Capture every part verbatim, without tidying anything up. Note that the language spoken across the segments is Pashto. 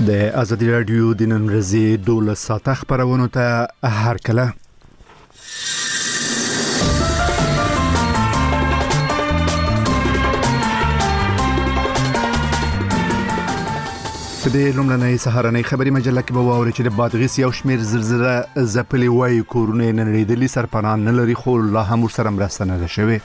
د ازادي رادیو د نن ورځې دولس ساعته خبرونه ته هرکله په دې لومړنۍ سهارنۍ خبري مجله کې به واوري چې د بادغیس یو شمېر زلزله ځپلې وایي کورونه یې نړېدلي سرپناه نه لري خو لا هم ورسره مرسته نه ده شوې.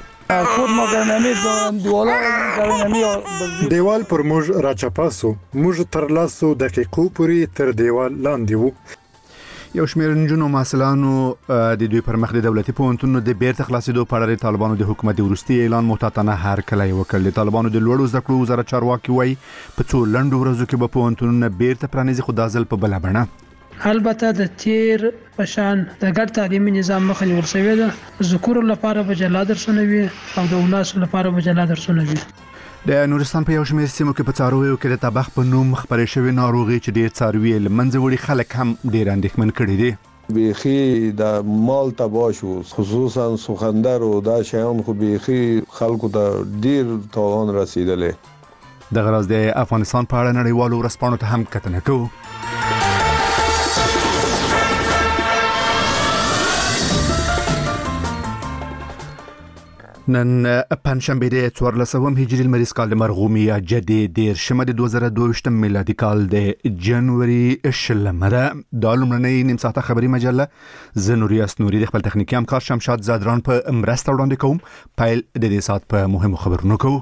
دیوال پر موږ راچپاسو موږ تر لاسو دقیقو پورې تر دیوال لاندې وو. یو شمېر نجونو محصلانو د دوی پر مخ د دولتي پوهنتونونو د بیرته خلاصېدو په اړه د طالبانو د حکومت وروستي اعلان محتاطانه هرکلی وکړ. د طالبانو د لوړو زده کړو وزارت چارواکي وایي په څو لنډو ورځو کې به پوهنتونونه بیرته پرانیزي خو دا ځل په بله بڼه. البته د تیر پشان د ګډ تعلیمي نظام مخه نیول شوې ده. ذکور لپاره به جلا درسونه وي او د وناسو لپاره به جلا درسونه وي. د نورستان په یو شمېر سیمو کې په څارویو کې د تبخ په نوم خپرې شوې ناروغي چې ډېر څاروي له منځه وړي خلک هم ډېر اندېښمن کړي دي. بیخي د مال تباه شو خصوصا سخندر او دا شیان خو بیخي خلکو ته ډېر تاوان رسیدلې. د غراز د افغانستان په اړه نړیوالو ورځپاڼو ته هم کتنه کوو. نن پنځشنبه د څوارلسم هجري لمریز کال د مرغومي یا جدي دیرشمه د دوه زره دوه میلادي کال د جنوري شلمه ده. دا لومړنۍ نیم ساعته خبري مجله زه نوریاس نوري د خپل تخنیکي همکار شمشاد زادران په مرسته وړاندې کوم. پیل د دې ساعت په مهمو خبرونو کوو.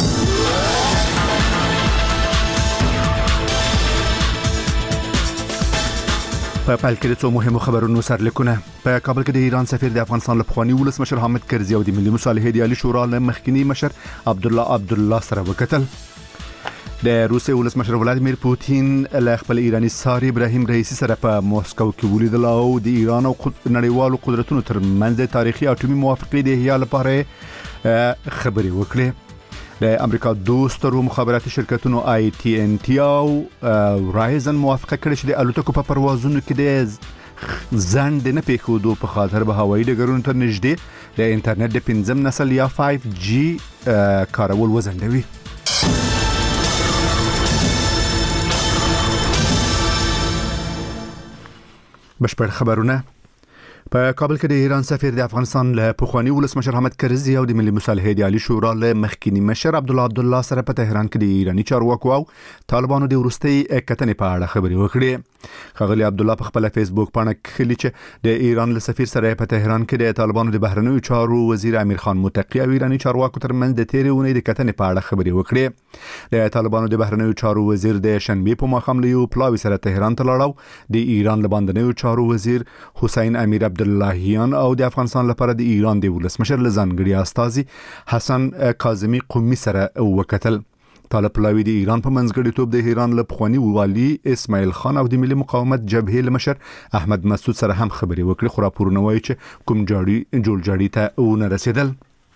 په پیل کې د څو مهمو خبرونو سرلیکونه. په کابل کې د ایران سفیر د افغانستان لپخوانی ولسمشر حامد کرزي او د ملي مصالحې د عالی شورا له مخکنی مشر عبدالله عبدالله سره وکتل. د روسیې ولسمشر ولادیمیر پوتین له خپل ایرانی سار ابراهیم رئیسی سره په موسکو کې ولیدل او د ایران او نړیوالو قدرتونو ترمنځ د تاریخي اټومي موافقې د احیا لپاره خبرې وکړې. د امریکا دوسترو مخابراتي شرکتونو آی ټي ان ټي او رایزن موافقه کړې چې د الوتکو په پروازونو کې د ځنډ نه پیښودو په خاطر به هوایي ډګرونو ته نږدې د انټرنیټ د پنځم نسل یا فایو جی کارول وځنډوي. بشپړ خبرونه. په کابل کې د ایران سفیر د افغانستان له پخوانی ولسمشر حامد کرزي او د ملي مصالحې د عالی شورا له مخکنی مشر عبدالله عبدالله سره په تهران کې د ایرانی چارواکو او طالبانو د وروستي کتنې په اړه خبرې وکړې. ښاغلي عبدالله په خپل فیسبوک باندې کړي چې د ایران له سفیر سره په تهران کې د طالبانو د بهرنیو چارو وزیر امیر خان متقی او ایرانی چارواکو ترمنځ د تیرې اونۍ د کتنې په اړه خبرې وکړې. د طالبانو د بهرنیو چارو وزیر د شنبه په ماښام له یو پلاوي سره تهران ته لاړ. د ایران له باندنیو چارو وزیر حسین امیر عبداللهیان او د افغانستان لپاره د ایران د ولسمشر لزانګړي استازي حسن کاظمی قومي سره وکتل. طالب پلاوی د ایران په منځګړیتوب د ایران له پخوانی والي اسماعیل خان او د ملي مقاومت جبهې له مشر احمد مسعود سره هم خبرې وکړې خو راپورونه وایي چې کوم جاړي جوړ جاړي ته ونه رسیدل.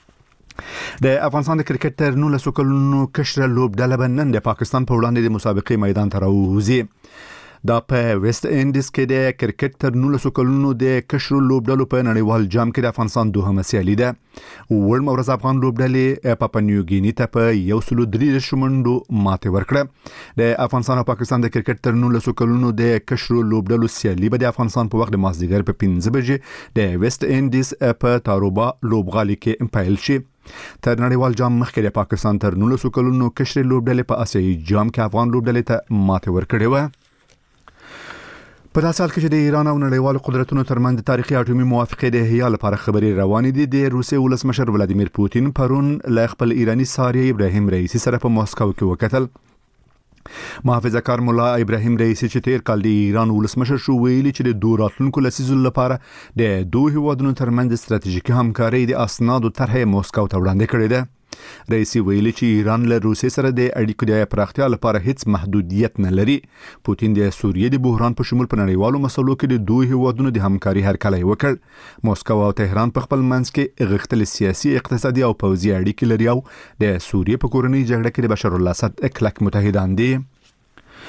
د افغانستان د کرکټ تر نولسو کلونو کشره لوبډله به نن د پاکستان په وړاندې د مسابقې میدان ته راوځي. دا په ویسټ انډیز کې د کرکټ تر نولسو کلونو د کشرو لوبډلو په نړیوال جام کې د افغانستان دوهمه سیالي ده. وړم ورځ افغان لوبډلې پاپا نیوګیني ته په یو سلو درې شمنډو ماته ورکړه. د افغانستان او پاکستان د کرکټ تر نولسو کلونو د کشرو لوبډلو سیالي به د افغانستان په وخت د مازدیګر په پنځه بجې د ویسټ انډیز په تاروبا لوبغالي کې پیل شي. تر نړیوال جام مخکې د پاکستان تر نولسو کلونو کشري لوبډلې په آسیایي جام کې افغان لوبډلې ته ماته ورکړې و. په داسې حال کې چې د ایران او نړیوالو قدرتونو ترمنځ د تاریخي اټومي موافقې د احیا لپاره خبرې روانې دي. د روسیې ولسمشر ولادیمیر پوتین پرون له خپل ایرانی سار ابراهیم رئیسی سره په موسکو کې وکتل. محافظه کار مولا ابراهیم رئیسی چې تیر کال د ایران ولسمشر شو ویلي چې د دوه راتلونکو لسیزو لپاره د دوه هیوادونو ترمنځ ستراتیژیکي همکاري د اسنادو طرح موسکو ته وړاندې کړې ده. رئیسی ویلي چې ایران له روسیې سره د اړیکو د پراختیا لپاره هیڅ محدودیت نه لري. پوتین د سوریې د بحران په شمول په نړیوالو مسلو کې د دوه هیوادونو د همکاري هرکلی وکړ. موسکو او تهران په خپل منځ کې غښتلې سیاسي، اقتصادي او پوځي اړیکې لري او د سوریې په کورنۍ جګړه کې د بشار الاسد کلک متحدان دي.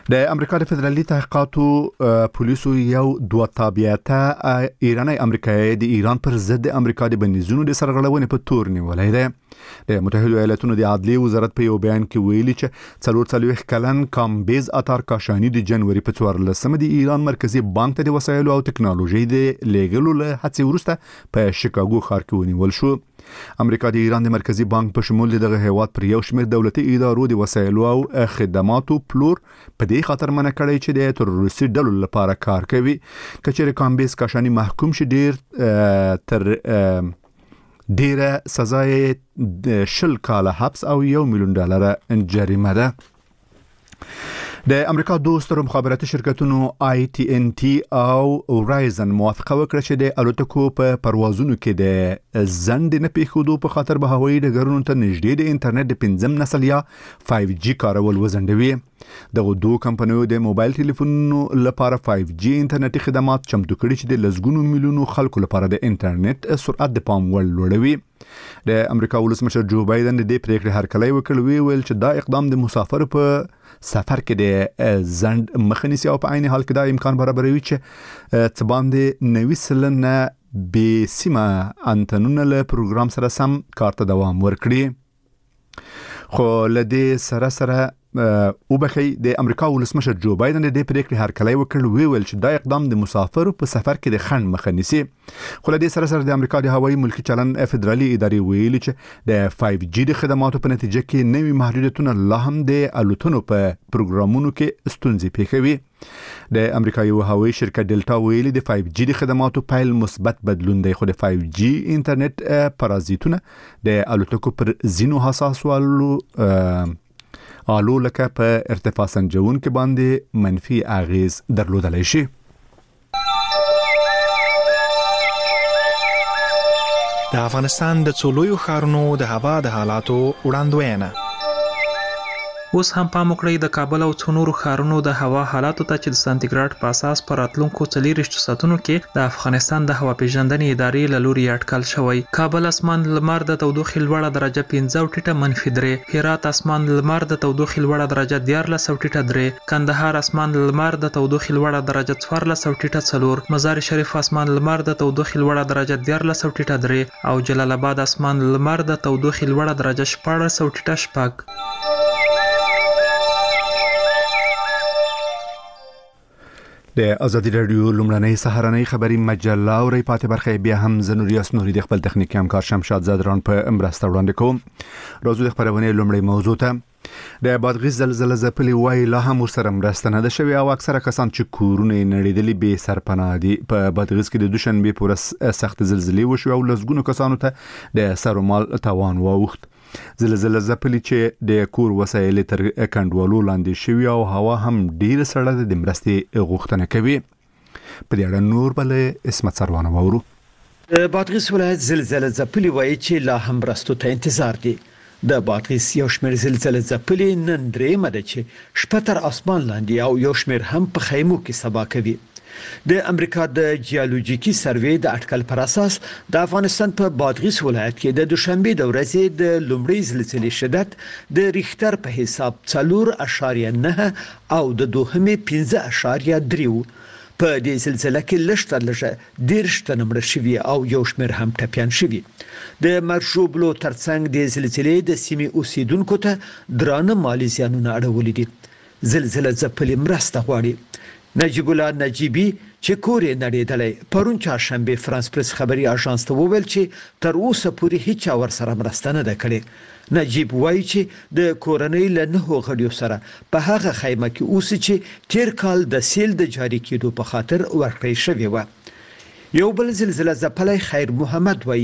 د امریکا د فدرالي تحقیقاتو پولیسو یو دوه تابعیته ایرانی امریکایي د ایران پر ضد امریکا د بندیزونو د سرغړونې په تور نیولې ده. د متحده ایالاتونو د عدلیې وزارت په یو بیان کې ویلي چې څلور څلوېښت کلن کامبیز اتار کاشاني د جنوري په څوارلسمه د ایران مرکزی بانک ته د وسایلو او ټکنالوژي د لیږلو له هڅې وروسته په شیکاګو ښار کې ونیول شو. امریکا د ایران د مرکزی بانک په شمول دغه هیواد پر یو شمېر دولتي ادارو د وسایلو او خدماتو پلور په دې خاطر منع کړی چې د تروریستي ډلو لپاره کار کوي. کچېرې کامبیز کاشاني محکوم شي ډیر تر ډیره سزا یې شل کاله حبس او یو میلیون ډالر جریمه ده. د امریکا دوه ستر مخابراتي شرکتونو آی ټي ان ټي او اورایزن موافقه وکړه چې د الوتکو په پروازونو کې د ځنډ نه پیښودو په خاطر به هوایي ډګرونو ته نږدې د انټرنیټ د پنځم نسل یا فایو جی کارول وزندوي. دغه دوه کمپنیو د موبایل ټلیفونونو لپاره فایو جی انټرنیټي خدمات چمتو کړي چې د لسګونو میلیونو خلکو لپاره د انټرنیټ سرعت د پام وړ لوړوي. د امریکا ولسمشر جو بایدن د دې پریکړې هرکلی وکړ، ویل چې دا اقدام د مسافر په سفر کې د ځنډ مخه نیسي او په عین حال کې دا امکان برابروي چې څه باندې نوي سلنه بې سیمه انتنونه له پروګرام سره سم کار ته دوام ورکړي. خو له دې سره سره او بخي د امریکا ولسمشر جو بایدن د دې پریکړې هرکلی وکړ، ویل چې دا اقدام د مسافرو په سفر کې د خنډ مخه نیسي. خو له دې سره سره د امریکا د هوایي ملکي چلن فدرالي ادارې ویلي چې د فایو جی د خدماتو په نتیجه کې نوي محدودیتونه لا هم د الوتنو په پروګرامونو کې ستونزې پیښوي. د امریکایي هوایي شرکت ډلټا ویلي د فایو جی د خدماتو پیل مثبت بدلون دی، خو د فایو جی انټرنیټ پرازیتونه د الوتکو پر ځینو حساسو آلو لکه په ارتفاع سنجون کې باندې منفي اغیز درلودلی شي. د افغانستان د څو لویو ښارونو د هوا د حالاتو وړاندوینه. اوس هم پام وکړئ د کابل او څو نورو ښارونو د هوا حالاتو ته چې د سانتیګراډ په اساس په راتلونکو څلېرویشتو ساعتونو کې د افغانستان د هوا پیژندنې ادارې له لوري اټکل شوی. کابل اسمان لمر د تودوخې لوړه درجه پنځه او ټیټه منفي درې، هرات اسمان لمر د تودوخې لوړه درجه دیارلس او ټیټه درې، کندهار اسمان لمر د تودوخې لوړه درجه څوارلس او ټیټه څلور، مزار شریف اسمان لمر د تودوخې لوړه درجه دیارلس او ټیټه درې او جلال آباد اسمان لمر د تودوخې لوړه درجه شپاړس او ټیټه شپږ. د ازادي راډیو لومړنۍ سهارنۍ خبري مجله او ری پاتې برخه بیا هم زنوریاس نوري د خپل تخنیکي همکار شمشاد زادران په امرسته وړاندې کوم. راځو د خبرونه لومړی موضوع ته. د بادغیس زلزلې ځپلې وای لا هم ورسره مرسته نه ده شوې او اکثره کسان چې کورونه نړیدلې به سرپناه دي. په بادغیس کې د دوشنبه پورې سخت زلزلې وشو او لسګونو کسانو ته د سر او مال تاوان واوښت. زلزلې ځپلې چې د کور وسایل تر کنډوالو لاندې شوی او هوا هم ډیر سړه د مرستې غوښتنه کوي. په دې اړه نور بل اسمت سروانه وورو. د بادغیس ولایت زلزلې ځپلې وایي چې لا هم مرستو ته انتظار دي. د بادغیس یو شمېر زلزلې ځپلې نن درېیمه ده چې شپه تر اسمان لاندې او یو شمېر هم په خیمو کې سبا کوي. د امریکا د جیولوژیکي سروې د اټکل پر اساس د افغانستان په بادغیس ولایت کې د دوشنبه د ورځې د لومړۍ زلزلې شدت د ریختر په حساب څلور اعشاریه نه او د دوهمې پنځه اعشاریه درې. په دې زلزلې کې لږتر لږه دیرش تنه مړه شوي او یو شمېر هم ټپیان شوي. د مرجوبلو ترڅنګ د زلزلې د سیمې اوسیدونکو ته درانه مالي زیانونه اړولي دي. زلزلې ځپلې مرسته غواړي. نجیب الله نجیبی چې کور یې نړیدلی پرون چهارشنبه فرانس پریس خبري اژانس ته وویل چې تر اوسه پورې هیڅ ور سره مرسته نه ده کړې. نجیب وایي چې د کورنۍ له نهو غړیو سره په هغه خیمه کې اوسي چې تیر کال د سیل د جاری کېدو په خاطر ورکړی شوی و. یو بل زلزلې ځپلی خیر محمد وایي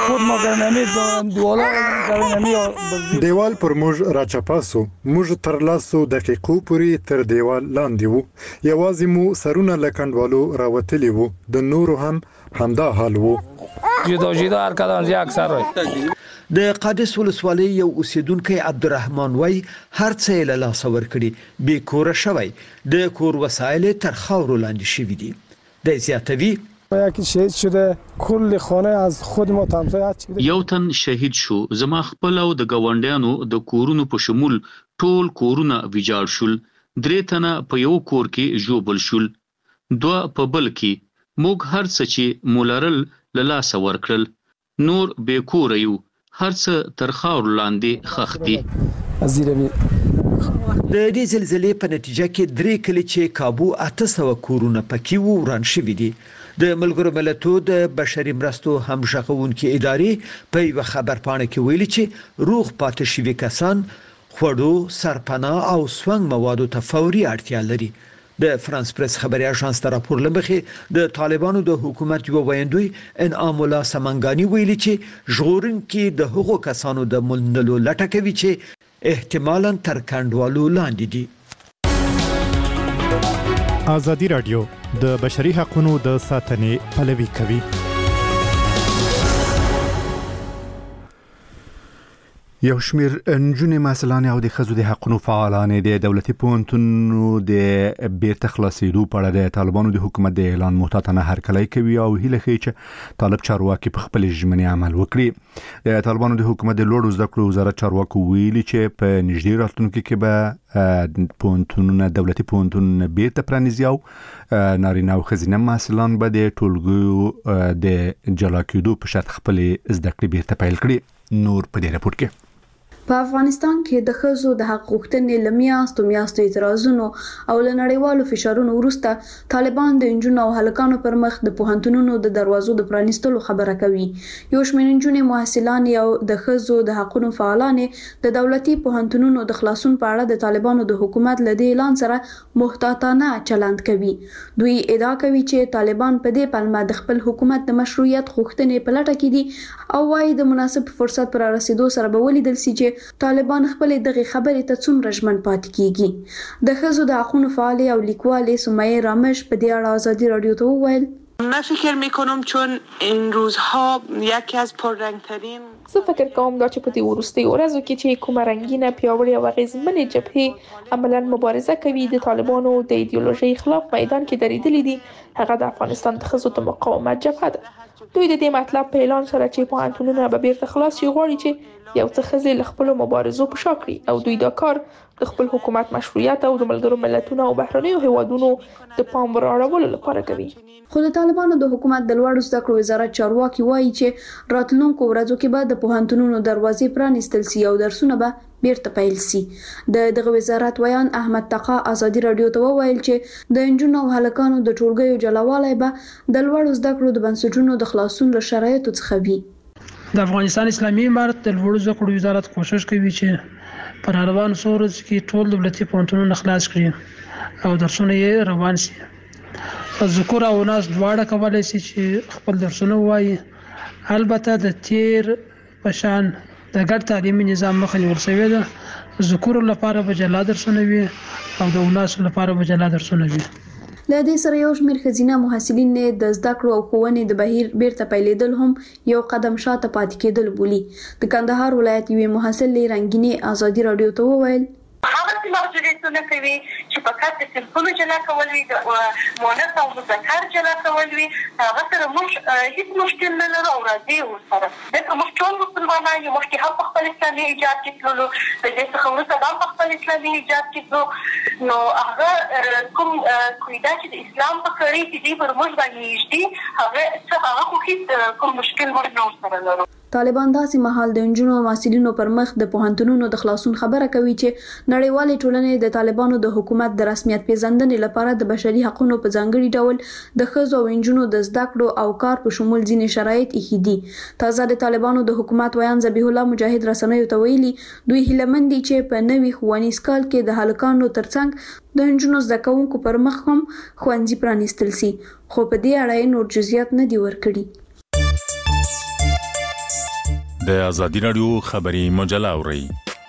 دیوال پر موږ راچپاسو، موږ تر لاسو دقیقو پورې تر دیوال لاندې وو، یوازې مو سرونه له کنډوالو راوتلي وو، د نورو هم همدا حال وو. جدا جدا هر کدام یک اکثر وای. د قادس ولسوالۍ یو اوسیدونکی عبدالرحمن وای هر څه یې له لاسه ورکړي، بې کوره شوی، د کور وسایل تر خاورو لاندې شوي دي. د زیاتوي یکی شهید شده کل خانه از خود ما تمسایت شده. یو تن شهید شو، زما خپل او د گاونډیانو د کورونو په شمول ټول کورونه ویجاړ شول. درې تنه په یو کور کې ژوبل شول، دوه په بل کې. موږ هر څه چې مولرل له لاسه ورکړل، نور بې کوره یو، هر څه تر خاورو لاندې ښخ دي. د دې زلزلې په نتیجه کې درې کلي چې کابو اته سوه کورونه پکې وو وران شوي دي. د ملګرو ملتونو د بشري مرستو همغږونکې ادارې په یوه خبرپاڼه کې ویلي چې روغ پاتې شوي کسان خوړو، سرپناه او سونګ موادو ته فوري اړتیا لري. د فرانس پریس خبري اژانس ته راپور لمخې د طالبانو د حکومت یو ویاندوی انعام الله سمنګانی ویلي چې ژغورونکي د هغو کسانو د ملنلو لټه کوي چې احتمالاً تر کنډوالو لاندې دي. ازادي رادیو د بشري حقوقو د ساتنې پلوي کوي. یو شمیر نجونې مسلان او د ښځو د حقوقو فعالان د دولتي پوهنتونونو د بیرته خلاصېدو په اړه د طالبانو د حکومت د اعلان محتاطانه هرکلی کوي او هیله کوي چې طالب چارواکي په خپل ژمنې عمل وکړي. د طالبانو د حکومت د لوړو زده کړو وزارت چارواکو ویلي چې په نږدې راتلونکي کې به پوهنتونونه دولتي پوهنتونونه بیرته پرانیزي او نارینه او ښځینه مسلان به د ټولګیو د جلا کېدو په شرط خپل زده کړې بیرته پیل کړي. نور په دې راپور کې په افغانستان کې د ښځو د حق غوښتنې له میاشتو میاشتو اعتراضونو او له نړیوالو فشارونو وروسته طالبان د نجونو او هلکانو پر مخ د پوهنتونونو د دروازو د پرانیستلو خبره کوي. یو شمېر نجونې محصلان او د ښځو د حقوقو فعالان د دولتي پوهنتونونو د خلاصون په اړه د طالبانو د حکومت له دې اعلان سره محتاطانه چلند کوي. دوی ادعا کوي چې طالبان په دې پلمه د خپل حکومت د مشروعیت غوښتنې په لټه کې دي او وايي د مناسب فرصت پر رسیدو سره به ولیدل شي چې طالبان خپل دغه خبرې ته څومره ژمن پاتې کیږي. د ښځو د حقوقو فعال او لیکوال سمیه رامش په دې اړه ازادي رادیو ته وویل: من فکر میکنم چون این روزها یکی از پررنگترین زه فکر کوم دا چې په دې وروستي ورځو کې چې کومه رنگینه پیاوړې او اغیزمنې جبهې عملاً مبارزه کوي د طالبانو د ایدئولوژي خلاف میدان کې درېدلې دي، هغه د افغانستان د ښځو د مقاومت جبهه ده. دوی د دې مطلب په اعلان سره چې پوهنتونونه به بیرته خلاص شي غواړي چې یو څه ښځې له خپلو مبارزو په شا کړي او دوی دا کار د خپل حکومت مشروعیت او د ملګرو ملتونو او بهرنیو هیوادونو د پام رااړولو لپاره کوي. خو د طالبانو د حکومت د لوړو زده کړو وزارت چارواکي وایي چې راتلونکو ورځو کې به د پوهنتونونو دروازې پرانیستل شي او درسونه به بیرته پیل شي. د دغه وزارت ویان احمد تقا ازادي رادیو ته وویل چې د نجونو او هلکانو د ټولګیو جلاوالی به د لوړو زده کړو د بنسټونو د خلاصون له شرایطو څخه وي. د افغانستان اسلامي امارت د لوړو زده کړو وزارت کوشش کوي چې پر روان سورز کې ټول دولتي پوهنتونونه خلاص کړي او درسونه یې روان شي. ذکر او ناس دواړه کولای شي چې خپل درسونه وایي. البته د تیر پشان د ګډ تعلیمي نظام مخه نیول شوې ده. ذکر لپاره به جلا درسونه وي او د اناس لپاره به جلا درسونه وي. له دې سره یو شمېر ښځینه محصلین د زده کړو او ښوونې د بهیر بیرته پیلېدل هم یو قدم شاته پاتې کېدل بولي. د کندهار ولایت یوې محصلې رنګینې ازادي رادیو ته وویل: هغه څه محدودیتونه کوي چې فقط د صنفونو جلا کول وي، د مؤنث او مذکر جلا کول وي، هغه سره موږ هیڅ مشکل نه لرو او راځي ورسره. ځکه موږ ټول مسلمانان یو، مخکې هم په خپل اسلامي ایجاد کې تللو، د دې څخه وروسته هم په خپل اسلامي ایجاد کې تلو، نو هغه کوم قاعده چې د اسلام په کړۍ کې دي پر موږ باندې نږدې، هغه هغه خو هیڅ کوم مشکل موږ نه ورسره لرو. طالبان داسې مهال د نجونو او محصلینو پر مخ د پوهنتونونو د خلاصون خبره کوي چې نړیوالې ټولنې د طالبانو د حکومت د رسمیت پیژندنې لپاره د بشري حقوقو په ځانګړي ډول د ښځو او نجونو د زده کړو او کار په شمول ځینې شرایط ایښي دي. تازه د طالبانو د حکومت ویان ذبیح الله مجاهد رسنیو ته ویلي دوی هیلهمند دي چې په نوي ښوونیز کال کې د هلکانو ترڅنګ د نجونو زده کوونکو پر مخ هم ښوونځي پرانیستل شي، خو په دې اړه نور جزئیات نه دي ورکړي. د ازادي رادیو خبري مجله اوري.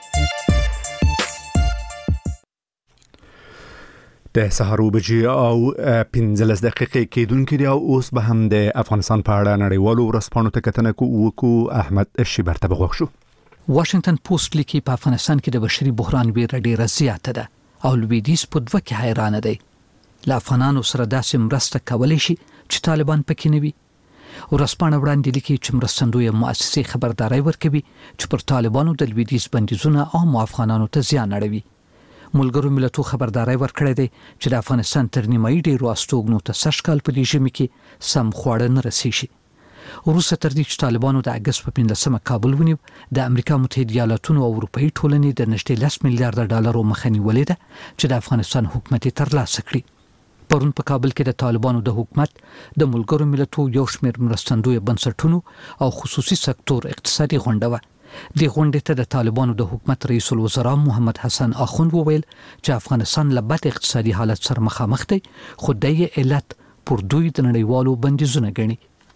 د سهار بجې او پنځلس دقیقې کېدونکې دي او اوس به هم د افغانستان په اړه نړیوالو ورځپاڼو ته کتنه کوو. احمد شیبر ته بغوښ شو. واشنگټن پوسټ لیکي په افغانستان کې د بشري بحران ویره ډېره زیاته ده او لویدیځ په دوه کې حیران دي. له افغانانو سره داسې مرسته کولی شي چې طالبان پکې نه وي. ورځپاڼه وړاندې لیکي چې مرستندوی مؤسسې خبرداري ورکوي چې پر طالبانو د لویدیځ بندیزونه عام افغانانو ته زیان اړوي. ملګرو ملتونو خبرداري ورکړې ده چې د افغانستان تر نیمایي ډیرو استوګنو ته سږ کال په دې ژمي کې سم خواړه نه رسیږي. وروسته تر دې چې طالبانو د اګست په پنځلسمه کابل ونیو، د امریکا متحده ایالاتونو او اروپאי ټولنې د نږدې لس میلیارډ ډالرو مخه نیولې ده چې د افغانستان حکومت ترلاسه کړي. پرون په کابل کې د طالبانو د حکومت د ملګرو ملتونو یو شمېر مرستندوی بنسټونو او خصوصي سکتور اقتصادي غونډه وه. د غونډې ته د طالبانو د حکومت رئیس الوزرا محمد حسن اخوند وویل چې افغانستان له بد اقتصادي حالت سره مخامخ دی، خو د یې علت پر دوی د نړیوالو بندیزونه ګڼي.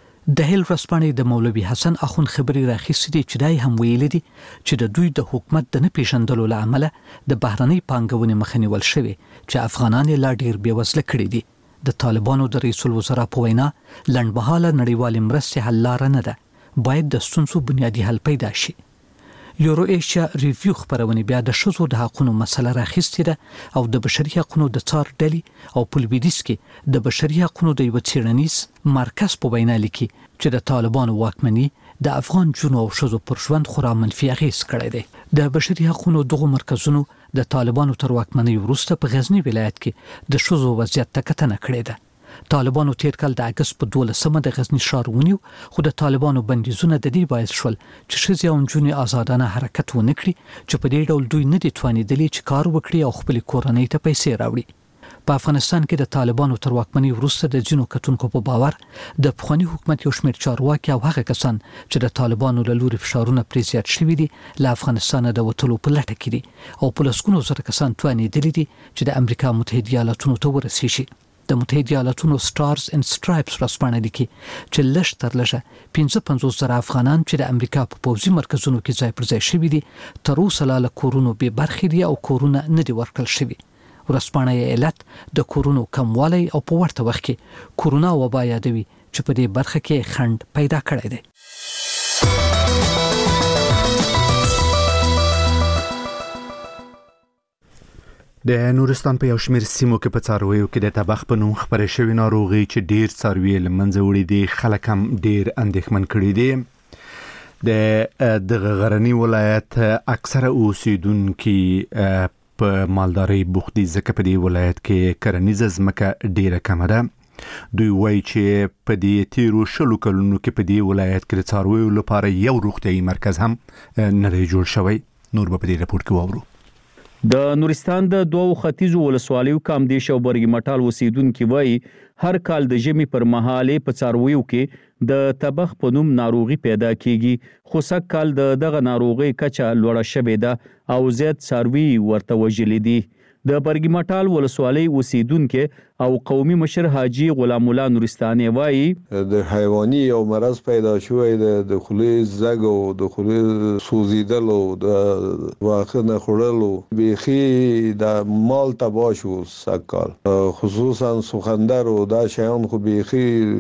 د هیل ورځپاڼې د مولوي حسن اخوند خبري راخیستې دي چې دای هم ویلي دي چې د دوی د حکومت د نه پیژندلو له امله د بهرنۍ پانګونې مخه نیول شوې چې افغانان یې لا ډیر بېوزله کړي دي. د طالبانو د رئیس الوزرا په وینا لنډمهاله نړیوالې مرستې حل لاره نه ده، باید د ستونزو بنیادی حل پیدا شي. یورو ایشیا ریویو خبرونه بیا د ښځو د حقوقو مسله راخیستې ده او د بشري حقوقو د څار ډلې او په لویدیځ کې د بشري حقوقو د یو څېړنیز مرکز په وینا لیکي چې د طالبانو واکمني د افغان جنو او ښځو پر ژوند خورا منفي اغېز کړی دی. د بشري حقوقو دغه مرکزونو د طالبانو تر واکمنۍ وروسته په غزنی ولایت کې د ښځو وضعیت ته کتنه کړې ده. طالبانو تیر کال د اګست په دولسمه د غزنی ښار ونیو، خو د طالبانو بندیزونه د دې باعث شول چې ښځې او نجونې آزادانه حرکت ونه کړي چې په دې ډول دوی نه دي توانېدلي چې کار وکړي او خپل کورنۍ ته پیسې راوړي. په افغانستان کې د طالبانو تر واکمنۍ وروسته د ځینو کتونکو په باور د پخواني حکومت یو شمېر چارواکي او هغه کسان چې د طالبانو له لوري فشارونه پرې زیات شوي دي له افغانستان د وتلو په لټه کې دي او په لسګونو زره کسان توانېدلي دي چې د امریکا متحده ایالاتونو ته ورسیږي. د متحده ایالاتونو سټارز اند سټرایپس ورځپاڼه لیکي چې لږ تر لږه پنځه پنځوس زره افغانان چې د امریکا په پوځي مرکزونو کې ځای پر ځای شوي دي تر اوسه لا له کورونو بې برخې دي او کورونه نه دي ورکړل شوي. ورځپاڼه یې علت د کورونو کموالی او په ورته وخت کې کورونا وبا یادوي چې په دې برخه کې خنډ پیدا کړی دی. د نورستان په یو شمېر سیمو کې په څارویو کې د تبخ په نوم خپرې شوې ناروغي چې ډیر څاروي له منځه وړي دي خلک هم ډیر اندېښمن کړي دي. د دغه غرنی ولایت اکثره اوسیدونکي په مالدارۍ بوخت دي ځکه په دې ولایت کې کرنیزه ځمکه ډیره کمه ده. دوی وایي چې په دې تیرو شلو کلونو کې په دې ولایت کې د څارویو لپاره یو روغتیايي مرکز هم نه دی جوړ شوی. نور به په دې راپور کې واورو. د نورستان د دوو ختیځو ولسوالیو کامدیش او برګی مټال اوسیدونکو وایي هر کال د ژمي پر مهال په څارویو کې د تبخ په نوم ناروغي پیدا کیږي، خو سږ کال د دغه ناروغي کچه لوړه شوې ده او زیات څاروي ورته وژلي دي. د برګی مټال ولسوالۍ اوسیدونکو او قومي مشر حاجی غلام الله نورستاني وایي د حیواني او مرض پیدا شوی د خولې زګ او د خولې سوزیدل او د واخنه خړلو بيخي د مال تبا شو سکال، خصوصا سخندر او دا شیان خو بيخي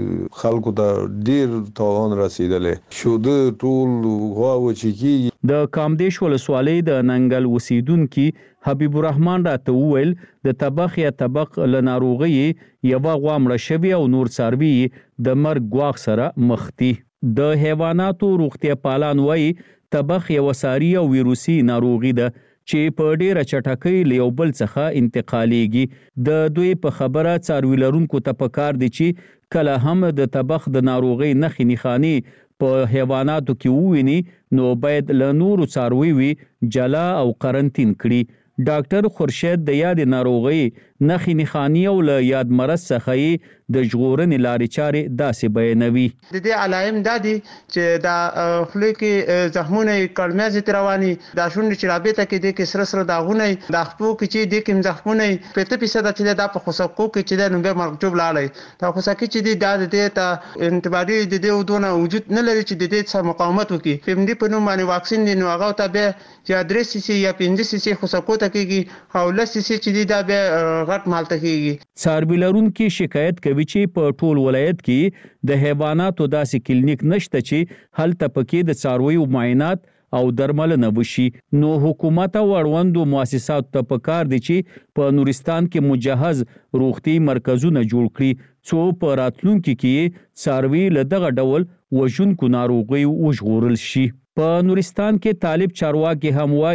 خلکو ته ډیر تاوان رسیدلې شو د ټول غواو چې د کامدیش ولسوالۍ د ننګل اوسیدونکو حبیب الرحمن راته وویل د تبخ یا تبق له ناروغي یو غوامړه شوی او نور څاروي د مرګ ګواښ سره مخ دي. د حیواناتو روغتیا پالان وایي تبخ یو ساری او ویروسي ناروغي ده چې په ډیره چټکۍ له یو بل څخه انتقالېږي. د دوی په خبره څاروي لرونکو ته پکار دي چې کله هم د تبخ د ناروغي نښې نښانې په حیواناتو کې وویني نو باید له نورو څارویو جلا او قرنطین کړي. ډاکټر خورشید د یاد ناروغي نښې نښانې او له یاد مرض څخه د ژغورنې لارې چارې داسې بیانوي. د دې علائم دا دي چې دا خولې کې زخمونه کړمازې رواني، دا شونډې چې رابطه کې د کې سره سره داغونه، دا خپو کې چې د کې زخمونه پته پیسه د چې دا په خوسکو کې چې د نو به مرجوب لاړی دا خوسکه چې د د دې ته انټيبادي د دې ودونه وجود نه لري چې د دې سره مقاومت وکړي. پم دی په نوم باندې واکسین دی نو هغه ته به چې درې سي یا پنځه سي خوسکو ته کېږي او لس سي چې دا به غټ مالته کېږي. څاروي لرونکو شکایت کوي چې په ټول ولایت کې د حیواناتو داسې کلینیک نشته چې هلته پکې د څارویو معاینات او درملنه وشي. نو حکومت او اړوندو مؤسساتو ته پکار دي چې په نورستان کې مجهز روغتي مرکزونه جوړ کړي څو په راتلونکي کې څاروي له دغه ډول وژونکو ناروغیو وژغورل شي. په نورستان کې طالب چارواکي هم وایي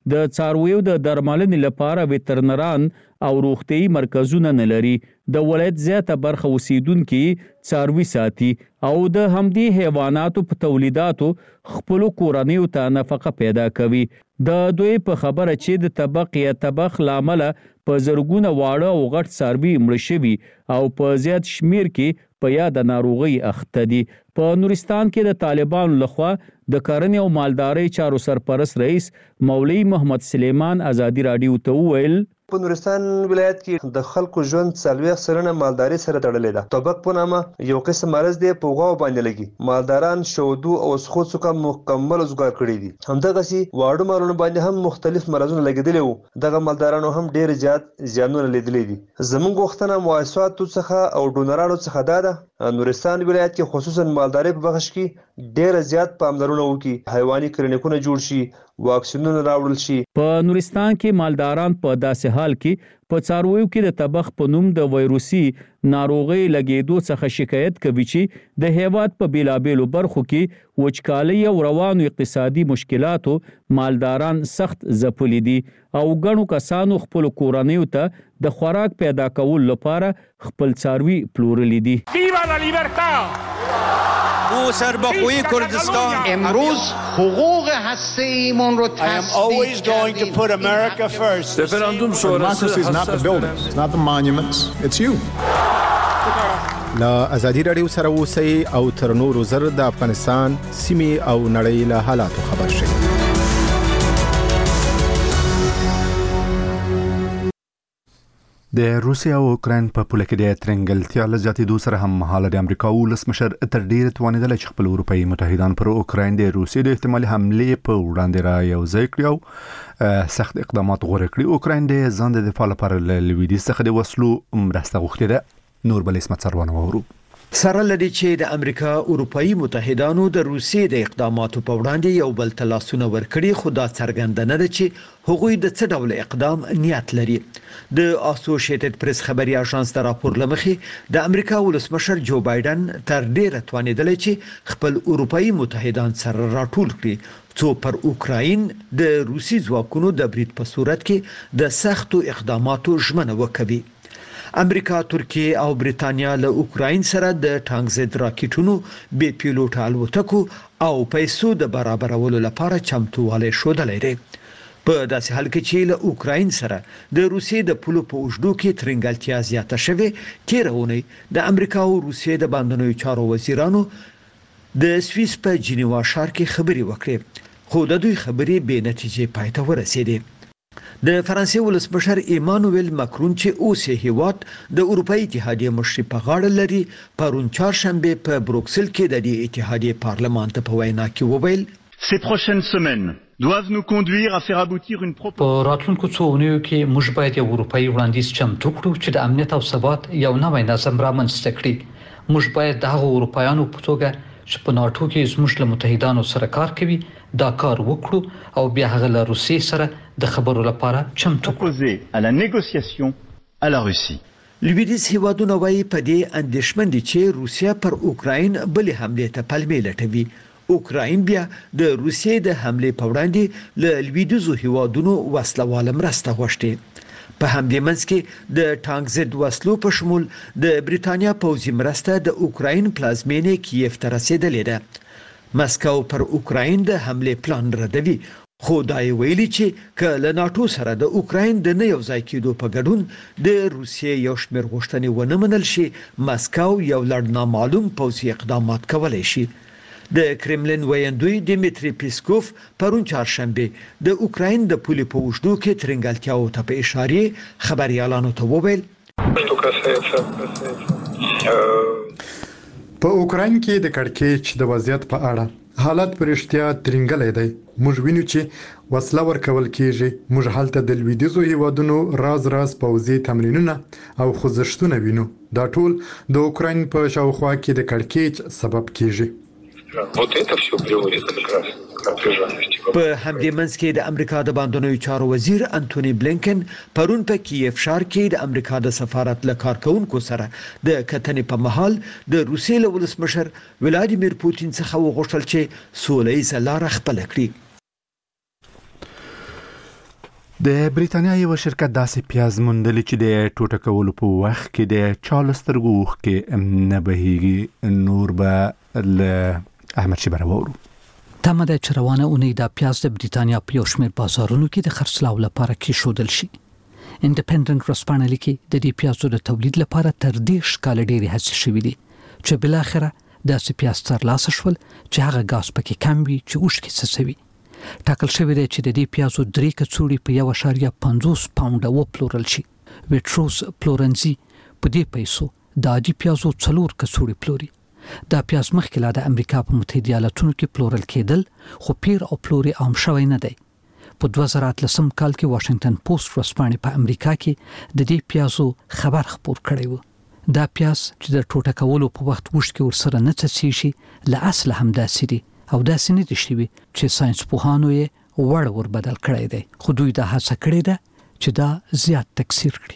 د څارویو د درملنې لپاره وترنران او روغتيایي مرکزونه نه لري. د ولایت زیاته برخه اوسیدونکو څاروي ساتي او د همدې حیواناتو په تولیداتو خپل کورنیو ته نفقه پیدا کوي. د دوی په خبره چې د طبق یا طبخ لامل په زرګونه واړه او غټ څاروي مړ شوي او په زیات شمیر کې په یاد ناروغي اخته دي. په نورستان کې د طالبانو لخوا د کرنې او مالدارۍ چارو سرپرست رئیس مولوی محمد سلیمان ازادي رادیو ته وویل په نورستان ولایت کې د خلکو ژوند څلوېښت سلنه مالداري سره تړلې ده. طبق په نامه یو قسم مرض دی په غوا باندې لګي. مالداران شودو او سخو څخه مکمل زګار کړي دي. همدغسي واړو مالونو باندې هم مختلف مرزونه لګیدلي وو. دغه مالدارانو هم ډیر زیات زیانونه لیدلي دي. زموږ وختونه مؤسساتو څخه او ډونرانو څخه دا ده نورستان ولایت کې خصوصا مالداري په بخش کې ډیر زیات پاملرنه وکړي. حیواني کلینیکونه جوړ شي، واکسینونه راوړل شي. په نورستان کې مالداران په داسې حال کې په څارویو کې د طبخ په نوم د وایروسي ناروغي لګیدو څخه شکایت کوي چې د هیواد په بیلابېلو برخو کې وچکالي او روانو اقتصادي مشکلاتو مالداران سخت ځپلي دي او ګڼو کسانو خپل کورنیو ته د خوراک پیدا کول لپاره خپل څاروي پلورلي دي. ویوا لا لیبرتا او سربخوی کردستان امروز حقوق هسته‌ایمون رو always going to put America first. Referendum sonrası Democracy is not the buildings, it's not the monuments, it's you. لا ازادي رادیو سره اوسئ او تر نورو زر د افغانستان سیمې او نړۍ له حالاتو خبر شئ. د روسیا او اوکراین په پوله کې د ترنګلتیا له زیاتېدو سره هم مهاله د امریکا ولسمشر تر ډیره توانیدل چې خپل اروپایي متحدان پر اوکراین د روسیې د احتمالي حملې په وړاندې را یوځای کړي او سخت اقدامات غوړه کړي. اوکراین د ځان د دفاع لپاره له لویدیځ څخه د وسلو مرسته غوښتې ده. نور بل اسمت سروانه وورو سره لدی چې د امریکا اروپایي متحدانو د روسیې د اقداماتو په وړاندې یو بل تلاسونه ورکړي، خو دا څرګندنه ده چې هغوی د څه ډول اقدام نیت لري. د اسوسییټډ پریس خبري اژانس د راپور لمخې د امریکا ولسمشر جو بایدن تر ډیره توانیدل چې خپل اروپایي متحدان سره راټول کړي څو پر اوکراین د روسي ځواکونو د برید په صورت کې د سختو اقداماتو ژمنه وکړي. امریکا، ترکیه او بریتانیا له اوکراین سره د ټانک ضد راکټونو، بې پیلوټه الوتکو او پیسو د برابرولو لپاره چمتووالی ښودلی دی. په داسې حال کې چې له اوکراین سره د روسیې د پولو په اوږدو کې ترنګلتیا زیاته شوې، تېره اونۍ د امریکا او روسیې د بهرنیو چارو وزیرانو د سویس په جنیوا ښار کې خبرې وکړې، خو د دوی خبرې بې نتیجې پای ته ورسېدې. د فرانسې ولسمشر ایمانوئل ماکرون چې اوس یې هیواد د اروپایي اتحادیې مشري په غاړه لري، پرون چهارشنبه په بروکسل کې د دې اتحادیې پارلمان ته په وینا کې وویل Ces prochaines semaines doivent nous conduire à faire aboutir une proposition. په راتلونکو څو اونیو کې موږ باید یو اروپایي وړاندیز چمتو کړو چې د امنیت او ثبات یو نوی نظم رامنځته کړي. موږ باید د هغو اروپایانو په توګه چې په ناټو کې زموږ له متحدانو سره کار کوي دا کار وکړو او بیا هغه له روسیې سره د خبرو لپاره چمتو کړو. à la négociation à la Russie. لویدیز هیوادونه وايي په دې اندېښمن دي چې روسیا پر اوکراین بلې حملې ته پلمې لټوي. اوکراین بیا د روسیې د حملې په وړاندې له لویدیزو هیوادونو وسلواله مرسته غوښتي. په همدې منځ کې د ټانک ضد وسلو په شمول د بریتانیا پوځي مرسته د اوکراین پلازمینې کیف ته رسیدلې ده. مسکو پر اوکراین د حملې پلان ردوي، خو دا یې ویلي چې که له ناټو سره د اوکراین د نه یوځای کېدو په ګډون د روسیې یو شمېر غوښتنې ونه منل شي، مسکو یو لړ نامعلوم پوځي اقدامات کولی شي. د کرملین ویاندوی دیمیتری پیسکوف پرون چهارشنبه د اوکراین د پولې په اوږدو کې ترنګلتیاو ته په اشارې خبریالانو ته وویل په اوکراین کې د کړکېچ د وضعیت په اړه حالت پر اشتیا ترنګلې دی. موږ وینو چې وسله ورکول کیږي. موږ هلته د لویدیځو هیوادونو راز راز پوځي تمرینونه او خوځښتونه وینو. دا ټول د اوکراین په شاوخوا کې د کړکېچ سبب کیږي. Вот это все приводит как раз к напряженности. په همدې منځ کې د امریکا د بهرنیو چارو وزیر انټونی بلینکن پرون په کیف ښار کې د امریکا د سفارت له کارکونکو سره د کتنې په مهال د روسیې له ولسمشر ولادیمیر پوتین څخه وغوښتل چې سوله ییزه لاره خپله کړي. د بریتانیا یو شرکت داسې پیاز موندلی چې د ټوټه کولو په وخت کې د چارلز ترګوخ کې نه بهيږي نور به ل احمد شبر وورو تمه ده چې روانه اونۍ د پیاز د بریتانیا په یو شمېر بازارونو کې د خرڅلاو لپاره کې شودل شي. انډیپندنت رسپانه لیکي د دې پیازو د تولید لپاره تر دې شکاله ډېری هڅې شوې دي چې بل اخره داسې پیاز ترلاسه شول چې هغه غاز پکې کم وي چې اوښکې څڅوي. ټاکل شوی دی چې د دې پیازو درې کڅوړي په یو اشاریه پنځوس پاونډه و پلورل شي. ویټروس پلورنزي په دې پیسو د عادي پیازو څلور کڅوړي پلوري. دا پیاز مخکې لا د امریکا په متحده ایالاتونو کې پلورل کېدل خو پیر او پلوري عام شوی نه دی. په دوه زره اتلسم کال کې واشنگټن پوسټ ورځپاڼې په امریکا کې د دې پیازو خبر خپور کړی و. دا پیاز چې د ټوټه کولو په وخت وښکي ورسره نه څڅېږي له اصله هم داسې دي او داسې نه دي شوي چې ساينس پوهانو یې وړ ور بدل کړی دی خو دوی دا هڅه کړې ده چې دا زیات تکثیر کړي.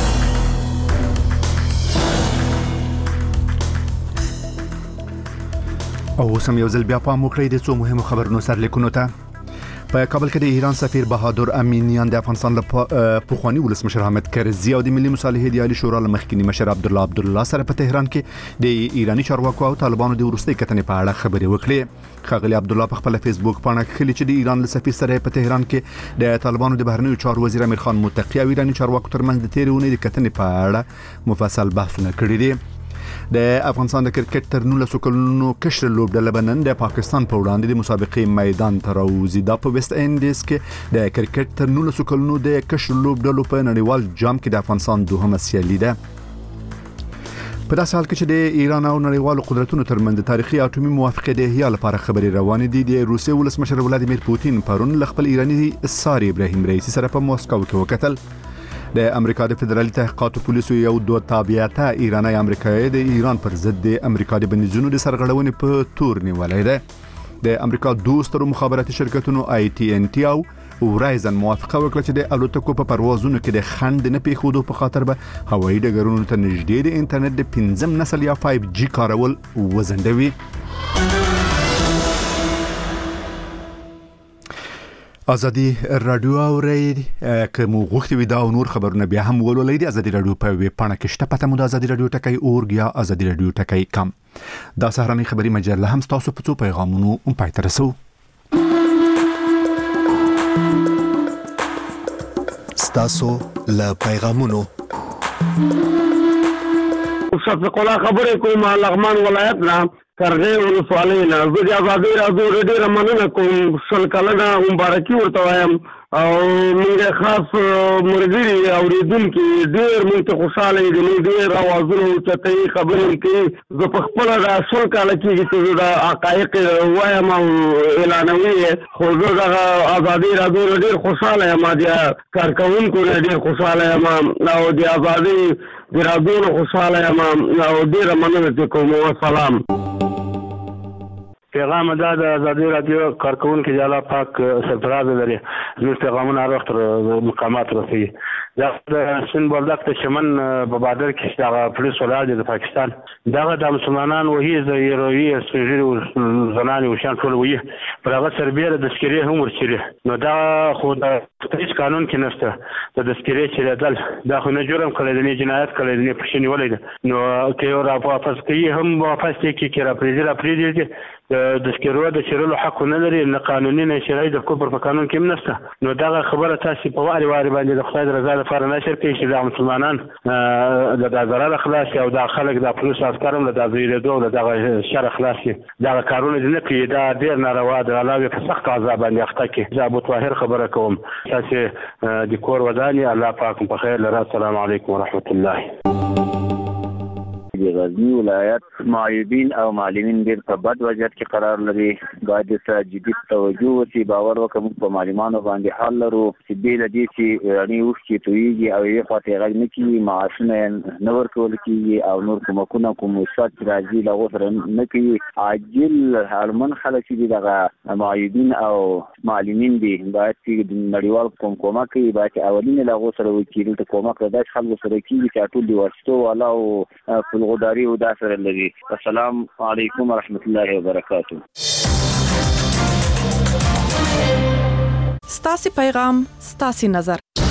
او سم یو ځل بیا پام وکړئ د څو مهمو خبرونو سرلیکونو ته. په کابل کې د ایران سفیر بهادر امینیان د افغانستان له پخوانی ولسمشر حامد کرزي او د ملي مصالحې د عالی شورا له مخکینی مشر عبدالله عبدالله سره په تهران کې د ایرانی چارواکو او طالبانو د وروستۍ کتنې په اړه خبرې وکړې. ښاغلي عبدالله په خپل فیسبوک باندې خلي چې د ایران له سفیر سره په تهران کې د طالبانو د بهرنیو چارو وزیر امیر خان متقی او ایرانی چارواکو ترمنځ د تېرې اونۍ د کتنې په اړه مفصل بحثونه کړي دي. د افغانستان د کرکټ تر نولسو کلونو کشر لوبډله به نن د پاکستان په وړاندې د مسابقې میدان ته راوځي. دا په ویسټ انډیز کې د کرکټ تر نولسو کلونو د کشر لوبډلو په نړیوال جام کې د افغانستان دوهمه سیالي ده. په داسې حال کې چې د ایران او نړیوالو قدرتونو ترمنځ د تاریخي اټومي موافقې د احیا لپاره خبرې روانې دي. د روسیې ولسمشر ولادیمیر پوتین پرون له خپل ایرانی ساري ابراهیم رئیسي سره په موسکو کې وکتل. د امریکا د فدرالي تحقیقاتو پولیسو یو دوه تابعیته ایرانی امریکایي د ایران پر ضد د امریکا د بندیزونو د سرغړونې په تور نیولای دی. د امریکا دوه مخابراتي شرکتونو آی ټي ان ټي او ورایزن موافقه وکړه چې د الوتکو په پروازونو کې د خنډ نه پیښودو په خاطر به هوایي ډګرونو ته نږدې د انټرنیټ د پنځم نسل یا فایو جی کارول وزندوي. ازادي رادیو اورئ که مو غوښتي وي دا او نور خبرونه بیا هم ولولئ. د ازادي رادیو په ویب پاڼه کې شته پته مو د ازادي رادیو ټکی اورګ یا ازادي رادیو ټکی کام. دا سهارنۍ خبري مجله هم تاسو په څو پیغامونو هم پای ته رسو. تاسو له پیغامونو صدق الله خبرې کوم لغمان ولایت نه کرغې ولسوالۍ نه زه د ازادي رادیو ډېره مننه کوم. شل کلنه مبارکي ورته وایم او موږ خاص مرګري اوریدونکي ډېر موږ ته خوشاله دي. موږ ډېر اوازونه اوچتوي خبرې کوي. زه په خپله دا شل کاله کېږي چې زه د حقایق وایم او اعلانوي خو زه دغه ازادي رادیو نه ډېر خوشاله یم. د کارکوونکو نه ډېر خوشاله یم او د ازادي د رادیو نه خوشاله یم او ډېره مننه دې کوم. والسلام. پیغام دا د ازادي رادیو کارکوونکي د الله پاک سرفراز لري زموږ پیغامونه هر وخت مقامات رسوي. دا د سند بولدک د چمن په بادر کې دغه پولیس ولاړ دي د پاکستان دغه د مسلمانان وهي د یروي سپېږیري زنانې وشان ټول وهي پر هغه سربیره د سکرې هم ورچري. نو دا خو د هیڅ قانون کې نشته د سکرې چریدل دا خو نه جرم کړی دی، جنایت کړی دی، پښې نیولې ده. نو که یو راواپس کوي هم واپس کوي کې راپرېږدي راپرېږدي د سکرو د چرلو حق نه لري، نه قانوني نه شرعي د کفر په قانون کې هم نشته. نو دغه خبره تاسو په واري واري باندې د خدای د رضا لپاره نشر کوي چې د مسلمانان د ضرر خلاص او د خلک د پولیس عسکرم د ازیرېدو او دغه شر خلاص دغه کارونه نه کوي. دا ډیر ناروا ده. الله په سخت عذاب باندې اخته کوي. زه ابو طاهر خبره کوم تاسو د کور وداني. الله پاک په خیر لري. السلام علیکم ورحمت الله. د غزنی ولایت معیبین او معلمین ډېر په بد وضعیت کې قرار لري. باید ورته جدي توجه وشي. باور وکړو موږ په معلمانو باندې حال لرو چې بې له دې چې ایراني اوښکې تویېږي او یوې خوا ته یې غږ نه کېږي، معاشونه یې نه ورکول کېږي او نور کومکونه کوم مثبت چې راځي له هغو سره نه کوي. عاجل اړمن خلک چې دي دغه معیبین او معلمین دي باید چې نړیوال کوم کومک کوي، باید چې اولین له هغو سره وکړي. دلته کومک له داسې خلکو سره کېږي چې ټول د واسطو والا او غداري او دا سره لري. السلام علیکم ورحمت الله وبرکاته. ستاسو پیغام ستاسو نظر